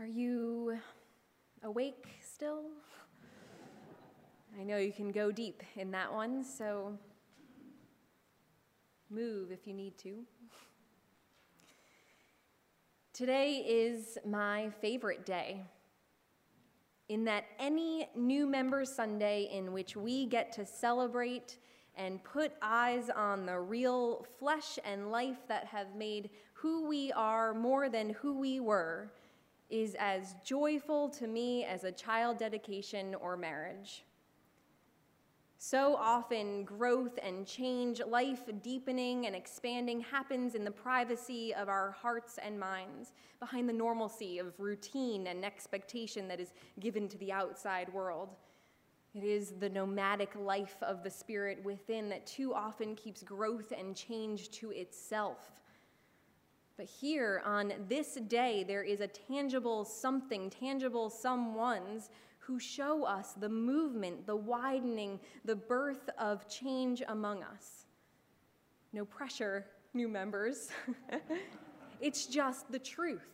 Are you awake still? I know you can go deep in that one, so move if you need to. Today is my favorite day, in that any new member Sunday in which we get to celebrate and put eyes on the real flesh and life that have made who we are more than who we were is as joyful to me as a child dedication or marriage. So often, growth and change, life deepening and expanding happens in the privacy of our hearts and minds, behind the normalcy of routine and expectation that is given to the outside world. It is the nomadic life of the spirit within that too often keeps growth and change to itself. But here, on this day, there is a tangible something, tangible someones who show us the movement, the widening, the birth of change among us. No pressure, new members. It's just the truth.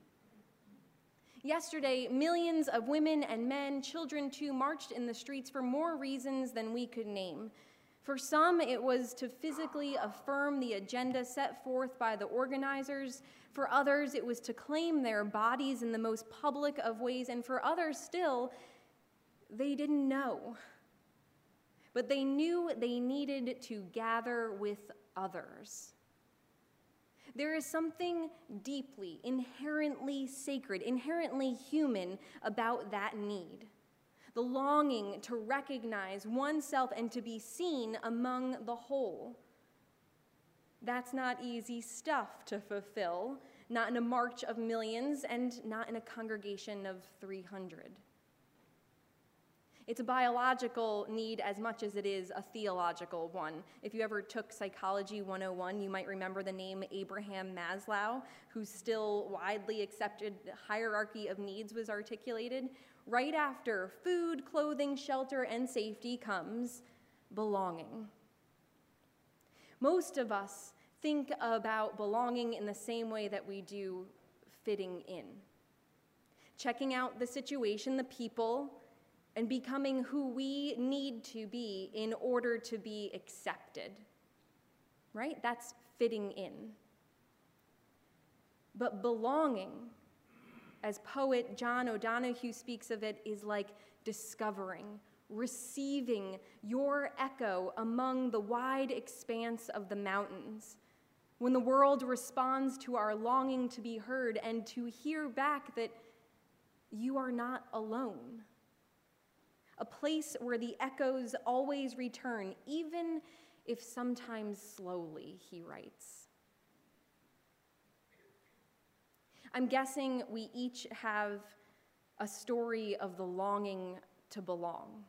Yesterday, millions of women and men, children too, marched in the streets for more reasons than we could name. For some, it was to physically affirm the agenda set forth by the organizers. For others, it was to claim their bodies in the most public of ways. And for others still, they didn't know. But they knew they needed to gather with others. There is something deeply, inherently sacred, inherently human about that need. The longing to recognize oneself and to be seen among the whole. That's not easy stuff to fulfill, not in a march of millions and not in a congregation of 300. It's a biological need as much as it is a theological one. If you ever took Psychology 101, you might remember the name Abraham Maslow, whose still widely accepted hierarchy of needs was articulated. Right after food, clothing, shelter, and safety comes belonging. Most of us think about belonging in the same way that we do fitting in. Checking out the situation, the people, and becoming who we need to be in order to be accepted. Right? That's fitting in. But belonging, as poet John O'Donohue speaks of it, is like discovering, receiving your echo among the wide expanse of the mountains. When the world responds to our longing to be heard and to hear back that you are not alone. A place where the echoes always return, even if sometimes slowly, he writes. I'm guessing we each have a story of the longing to belong.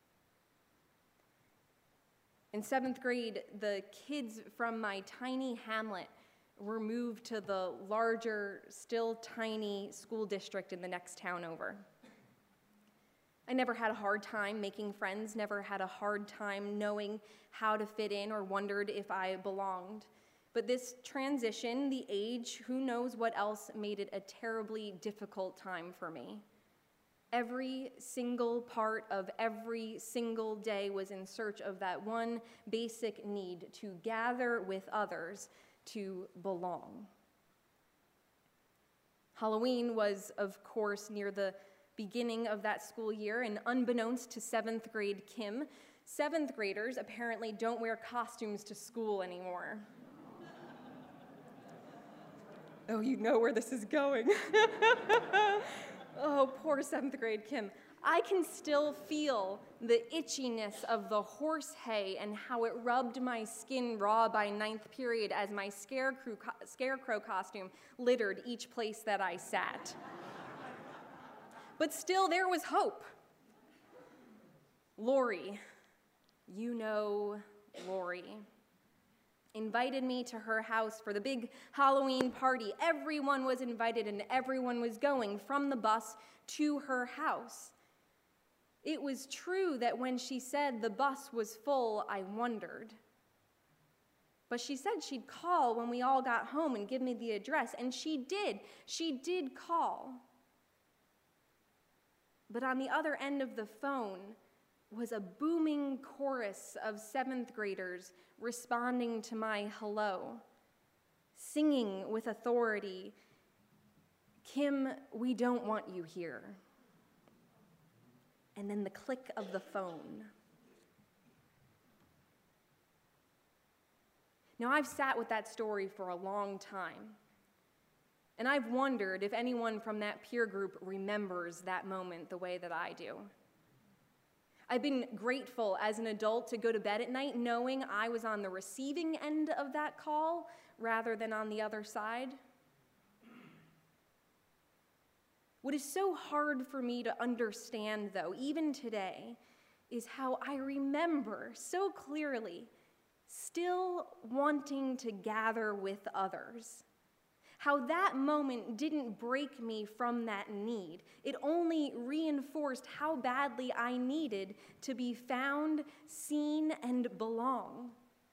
In 7th grade, the kids from my tiny hamlet were moved to the larger, still tiny school district in the next town over. I never had a hard time making friends, never had a hard time knowing how to fit in or wondered if I belonged. But this transition, the age, who knows what else, made it a terribly difficult time for me. Every single part of every single day was in search of that one basic need to gather with others, to belong. Halloween was, of course, near the beginning of that school year, and unbeknownst to 7th grade Kim, 7th graders apparently don't wear costumes to school anymore. Oh, you know where this is going. Oh, poor 7th grade Kim. I can still feel the itchiness of the horse hay and how it rubbed my skin raw by 9th period as my scarecrow costume littered each place that I sat. But still, there was hope. Lori, you know Lori, invited me to her house for the big Halloween party. Everyone was invited and everyone was going from the bus to her house. It was true that when she said the bus was full, I wondered. But she said she'd call when we all got home and give me the address, and she did. She did call. But on the other end of the phone was a booming chorus of seventh graders responding to my hello, singing with authority, "Kim, we don't want you here." And then the click of the phone. Now, I've sat with that story for a long time, and I've wondered if anyone from that peer group remembers that moment the way that I do. I've been grateful as an adult to go to bed at night knowing I was on the receiving end of that call rather than on the other side. What is so hard for me to understand, though, even today, is how I remember so clearly still wanting to gather with others. How that moment didn't break me from that need. It only reinforced how badly I needed to be found, seen, and belong.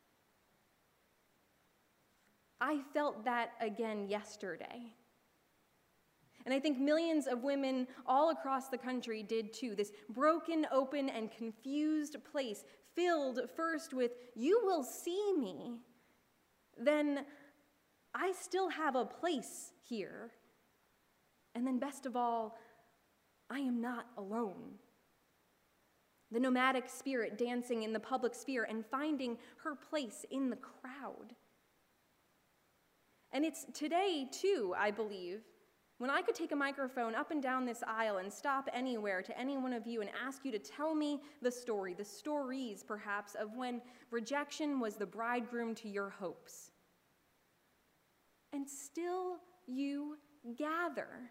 I felt that again yesterday. And I think millions of women all across the country did too. This broken, open, and confused place filled first with, "You will see me," then, "I still have a place here," and then best of all, "I am not alone." The nomadic spirit dancing in the public sphere and finding her place in the crowd. And it's today, too, I believe, when I could take a microphone up and down this aisle and stop anywhere to any one of you and ask you to tell me the stories perhaps, of when rejection was the bridegroom to your hopes. And still you gather.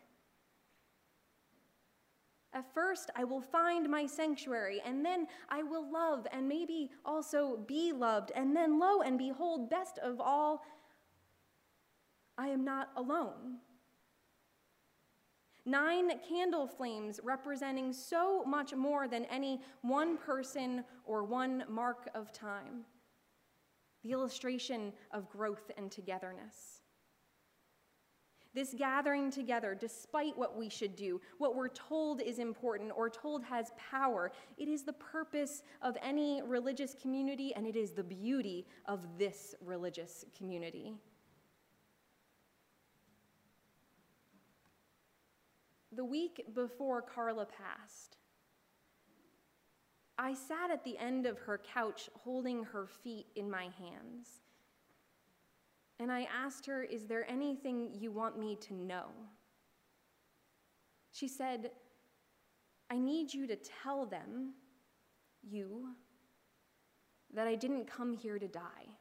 At first, I will find my sanctuary, and then I will love and maybe also be loved, and then lo and behold, best of all, I am not alone. 9 candle flames representing so much more than any one person or one mark of time. The illustration of growth and togetherness. This gathering together, despite what we should do, what we're told is important or told has power, it is the purpose of any religious community, and it is the beauty of this religious community. The week before Carla passed, I sat at the end of her couch holding her feet in my hands. And I asked her, "Is there anything you want me to know?" She said, "I need you to tell them, that I didn't come here to die."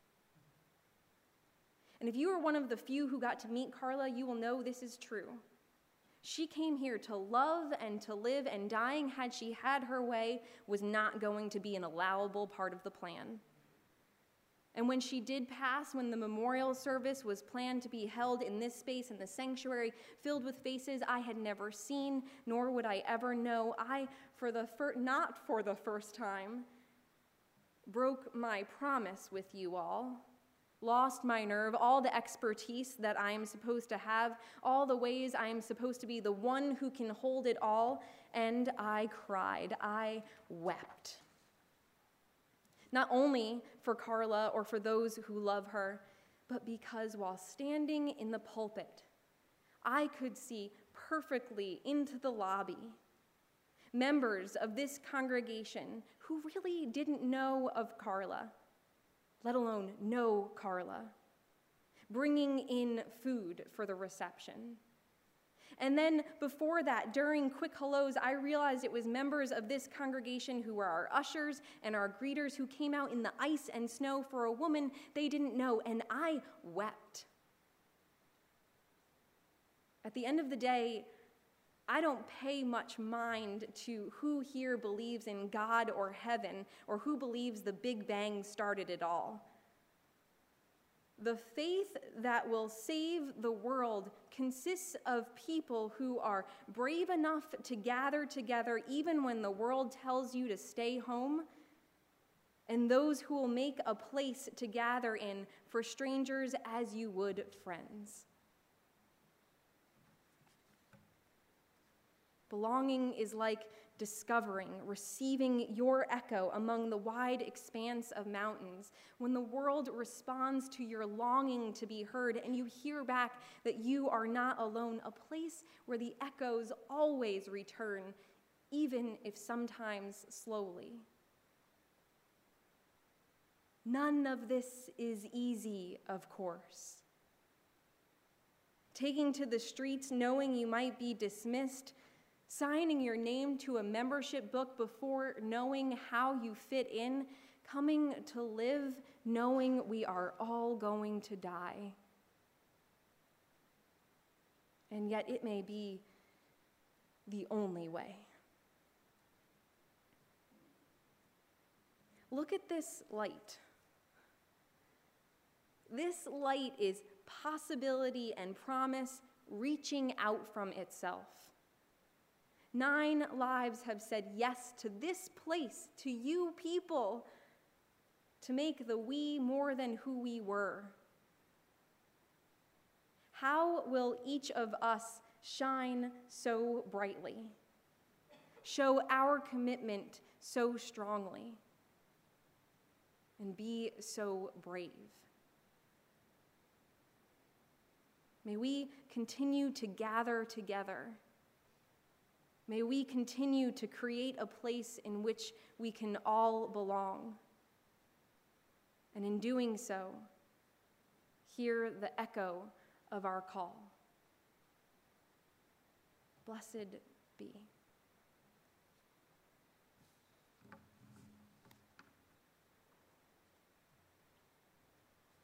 And if you are one of the few who got to meet Carla, you will know this is true. She came here to love and to live, and dying, had she had her way, was not going to be an allowable part of the plan. And when she did pass, when the memorial service was planned to be held in this space in the sanctuary, filled with faces I had never seen, nor would I ever know, I, not for the first time, broke my promise with you all. Lost my nerve, all the expertise that I am supposed to have, all the ways I am supposed to be the one who can hold it all, and I cried, I wept. Not only for Carla or for those who love her, but because while standing in the pulpit, I could see perfectly into the lobby members of this congregation who really didn't know of Carla, let alone know Carla, bringing in food for the reception. And then before that, during quick hellos, I realized it was members of this congregation who were our ushers and our greeters who came out in the ice and snow for a woman they didn't know, and I wept. At the end of the day, I don't pay much mind to who here believes in God or heaven, or who believes the Big Bang started it all. The faith that will save the world consists of people who are brave enough to gather together even when the world tells you to stay home, and those who will make a place to gather in for strangers as you would friends. Belonging is like discovering, receiving your echo among the wide expanse of mountains. When the world responds to your longing to be heard and you hear back that you are not alone, a place where the echoes always return, even if sometimes slowly. None of this is easy, of course. Taking to the streets knowing you might be dismissed, signing your name to a membership book before knowing how you fit in, coming to live knowing we are all going to die. And yet it may be the only way. Look at this light. This light is possibility and promise reaching out from itself. 9 lives have said yes to this place, to you people, to make the we more than who we were. How will each of us shine so brightly, show our commitment so strongly, and be so brave? May we continue to gather together. May we continue to create a place in which we can all belong. And in doing so, hear the echo of our call. Blessed be.